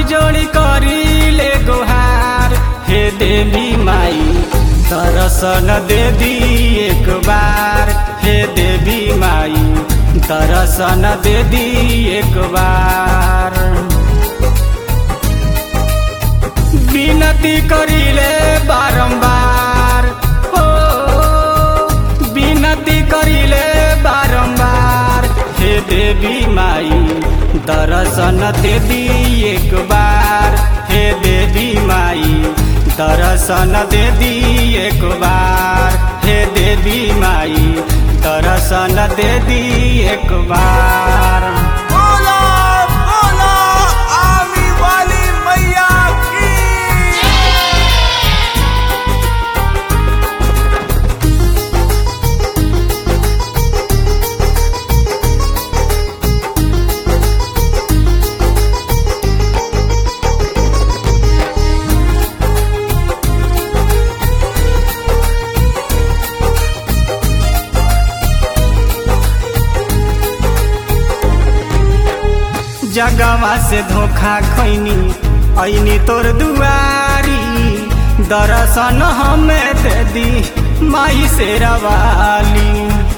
जोड़ी करी ले गुहार, हे देवी माई दर्शन दे दी एक बार, हे देवी माई दर्शन दे दी एक बार। विनती करिले बारंबार, हो विनती करिले बारंबार, हे देवी माई दर्शन दे दी एक बार, हे देवी माई दर्शन दे दी एक बार, हे देवी माई दर्शन दे दी एक बार। बोलो बोलो आमी वाली मैया की। जगवा से धोखा खैनी ऐनी तोर दुआरी, दर्शन हमें दे दी माई शेरावाली।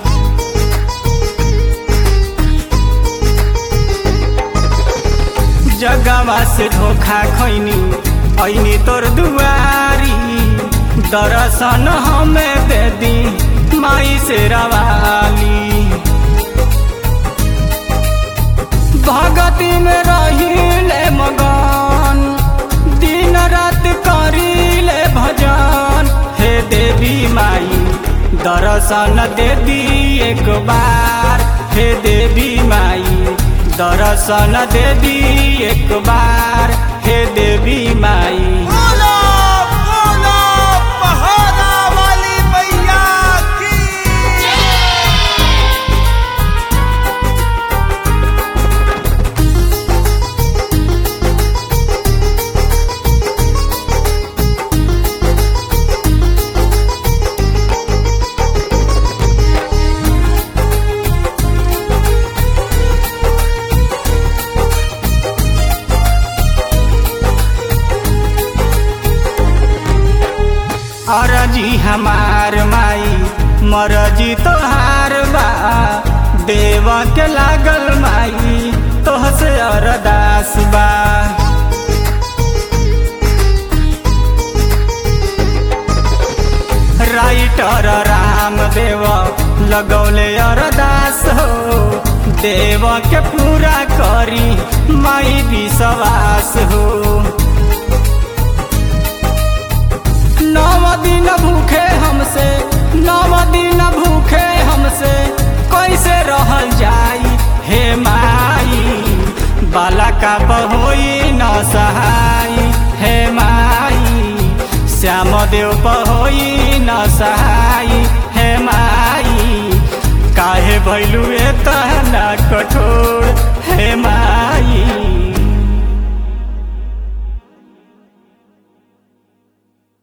जगवा से धोखा खैनी ऐनी तोर दुआरी, दर्शन हमें दे दी माई शेरावाली। भगती में रहिले मगन, दिन रात करिले भजन, हे देवी माई दर्शन दे दी एक बार, हे देवी माई दर्शन दे दी एक बार, हे देवी माई। बोलो बोलो पहाड़ा वाली मैया की। अरजी हमार माई मरजी तोहार बा, देव के लागल माई तोह से अरदास बा। राइटर राम देव लगौले अरदास हो, देव के पूरा करी माई विश्वास हो। 9 दिन भूखे हमसे, 9 दिन भूखे हमसे कैसे रहल जाई, हे माई बाला का बहोई न सहाई, हे माई श्याम देव बहोई न सहाई, हे माई काहे भैलू एतना कठोर,